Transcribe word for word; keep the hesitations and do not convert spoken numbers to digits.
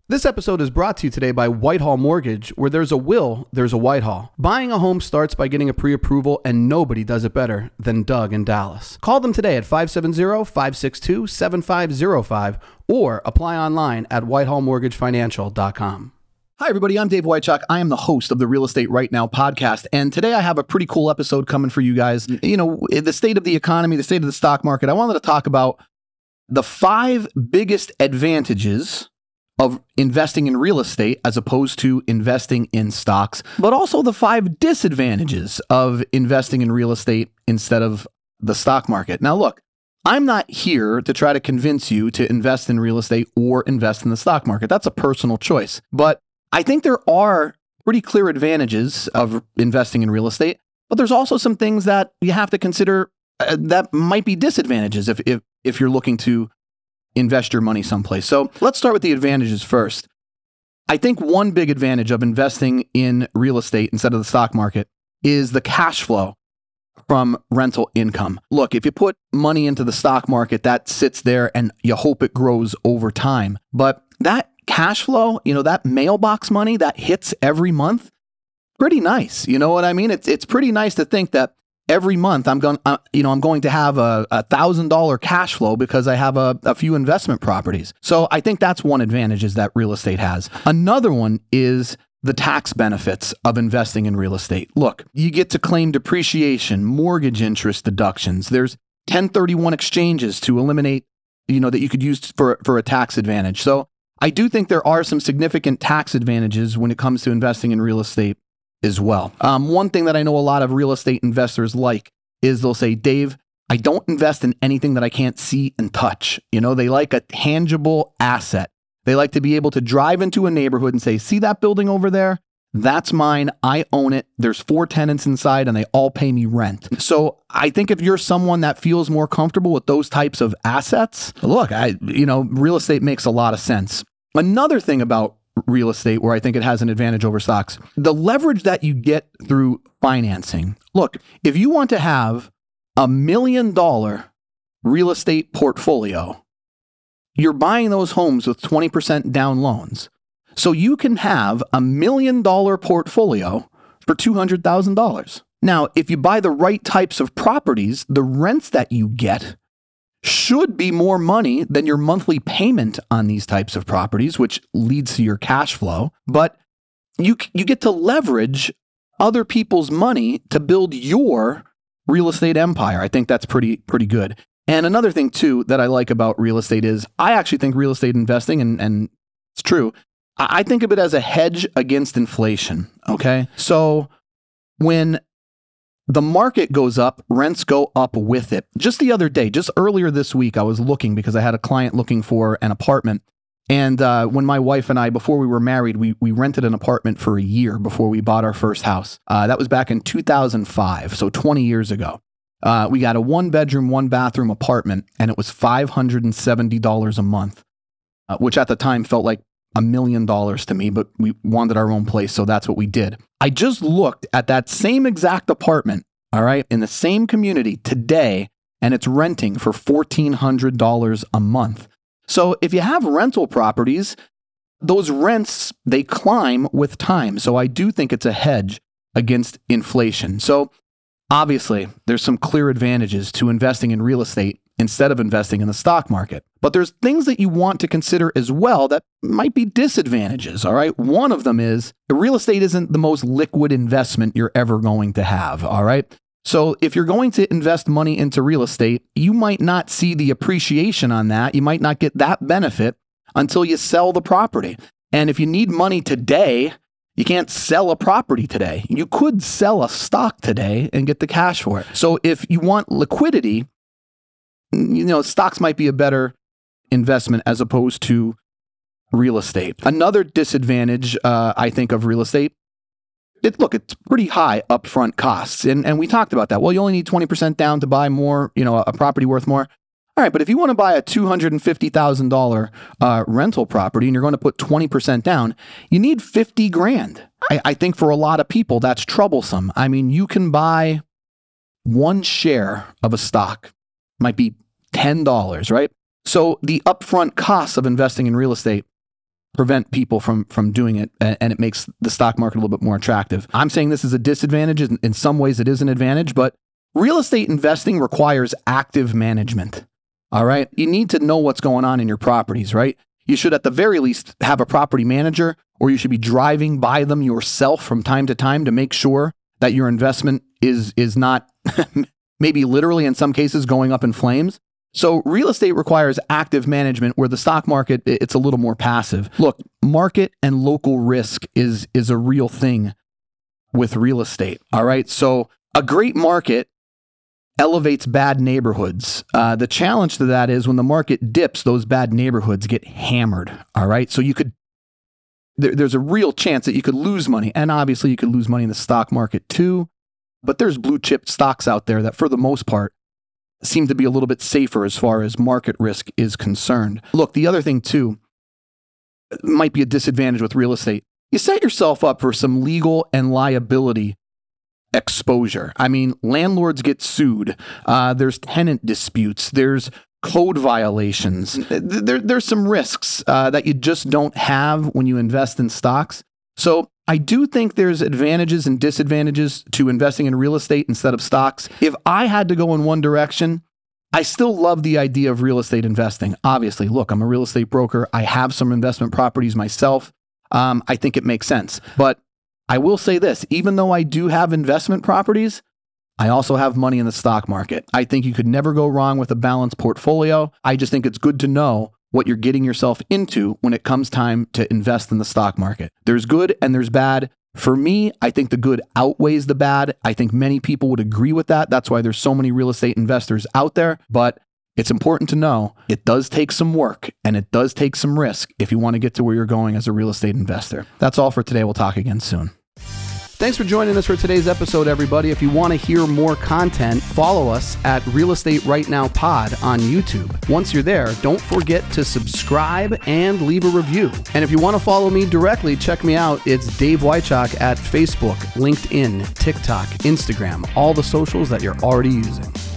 This episode is brought to you today by Whitehall Mortgage, where there's a will, there's a Whitehall. Buying a home starts by getting a pre-approval, and nobody does it better than Doug in Dallas. Call them today at five seven zero, five six two, seven five zero five or apply online at whitehall mortgage financial dot com. Hi, everybody. I'm Dave Wychuck. I am the host of the Real Estate Right Now podcast. And today I have a pretty cool episode coming for you guys. You know, the state of the economy, the state of the stock market. I wanted to talk about the five biggest advantages of investing in real estate as opposed to investing in stocks, but also the five disadvantages of investing in real estate instead of the stock market. Now, look, I'm not here to try to convince you to invest in real estate or invest in the stock market. That's a personal choice. But I think there are pretty clear advantages of investing in real estate, but there's also some things that you have to consider uh, that might be disadvantages if, if, if you're looking to invest your money someplace. So let's start with the advantages first. I think one big advantage of investing in real estate instead of the stock market is the cash flow from rental income. Look, if you put money into the stock market, that sits there and you hope it grows over time. But that cash flow, you know, that mailbox money that hits every month, pretty nice. You know what I mean? It's it's pretty nice to think that every month I'm going, uh, you know, I'm going to have a a thousand dollar cash flow because I have a, a few investment properties. So I think that's one advantage is that real estate has. Another one is the tax benefits of investing in real estate. Look, you get to claim depreciation, mortgage interest deductions. There's ten thirty-one exchanges to eliminate, you know, that you could use for for a tax advantage. So I do think there are some significant tax advantages when it comes to investing in real estate as well. Um, one thing that I know a lot of real estate investors like is they'll say, Dave, I don't invest in anything that I can't see and touch. You know, they like a tangible asset. They like to be able to drive into a neighborhood and say, see that building over there? That's mine. I own it. There's four tenants inside and they all pay me rent. So I think if you're someone that feels more comfortable with those types of assets, look, I, you know, real estate makes a lot of sense. Another thing about real estate where I think it has an advantage over stocks, the leverage that you get through financing. Look, if you want to have a million dollar real estate portfolio, you're buying those homes with twenty percent down loans. So you can have a million dollar portfolio for two hundred thousand dollars. Now, if you buy the right types of properties, the rents that you get should be more money than your monthly payment on these types of properties, which leads to your cash flow. But you you get to leverage other people's money to build your real estate empire. I think that's pretty pretty good. And another thing too that I like about real estate is I actually think real estate investing, and, and it's true, I think of it as a hedge against inflation. Okay, so when the market goes up, rents go up with it. Just the other day, just earlier this week, I was looking because I had a client looking for an apartment. And uh, when my wife and I, before we were married, we we rented an apartment for a year before we bought our first house. Uh, that was back in two thousand five, so twenty years ago. Uh, we got a one bedroom, one bathroom apartment, and it was five hundred seventy dollars a month, uh, which at the time felt like a million dollars to me, but we wanted our own place, so that's what we did. I just looked at that same exact apartment, all right, in the same community today, and it's renting for fourteen hundred dollars a month. So if you have rental properties, those rents, they climb with time. So I do think it's a hedge against inflation. So obviously, there's some clear advantages to investing in real estate instead of investing in the stock market. But there's things that you want to consider as well that might be disadvantages, all right? One of them is real estate isn't the most liquid investment you're ever going to have, all right? So if you're going to invest money into real estate, you might not see the appreciation on that. You might not get that benefit until you sell the property. And if you need money today, you can't sell a property today. You could sell a stock today and get the cash for it. So if you want liquidity, you know, stocks might be a better investment as opposed to real estate. Another disadvantage, uh, I think, of real estate, it, look, it's pretty high upfront costs. And, and we talked about that. Well, you only need twenty percent down to buy more, you know, a property worth more. All right, but if you want to buy a two hundred fifty thousand dollars uh, rental property and you're going to put twenty percent down, you need fifty grand. I, I think for a lot of people, that's troublesome. I mean, you can buy one share of a stock, might be ten dollars, right? So the upfront costs of investing in real estate prevent people from from doing it, and it makes the stock market a little bit more attractive. I'm saying this is a disadvantage. In some ways, it is an advantage, but real estate investing requires active management. All right. You need to know what's going on in your properties, right? You should at the very least have a property manager, or you should be driving by them yourself from time to time to make sure that your investment is is not maybe literally in some cases going up in flames. So real estate requires active management, where the stock market, it's a little more passive. Look, market and local risk is is a real thing with real estate. All right. So a great market elevates bad neighborhoods. Uh, the challenge to that is when the market dips, those bad neighborhoods get hammered. All right. So you could, there, there's a real chance that you could lose money. And obviously you could lose money in the stock market too. But there's blue chip stocks out there that for the most part seem to be a little bit safer as far as market risk is concerned. Look, the other thing too might be a disadvantage with real estate. You set yourself up for some legal and liability exposure. I mean, landlords get sued. Uh, there's tenant disputes. There's code violations. There, there's some risks uh, that you just don't have when you invest in stocks. So I do think there's advantages and disadvantages to investing in real estate instead of stocks. If I had to go in one direction, I still love the idea of real estate investing. Obviously, look, I'm a real estate broker. I have some investment properties myself. Um, I think it makes sense. But I will say this, even though I do have investment properties, I also have money in the stock market. I think you could never go wrong with a balanced portfolio. I just think it's good to know what you're getting yourself into when it comes time to invest in the stock market. There's good and there's bad. For me, I think the good outweighs the bad. I think many people would agree with that. That's why there's so many real estate investors out there. But it's important to know it does take some work and it does take some risk if you want to get to where you're going as a real estate investor. That's all for today. We'll talk again soon. Thanks for joining us for today's episode, everybody. If you want to hear more content, follow us at Real Estate Right Now Pod on YouTube. Once you're there, don't forget to subscribe and leave a review. And if you want to follow me directly, check me out. It's Dave Wychock at Facebook, LinkedIn, TikTok, Instagram, all the socials that you're already using.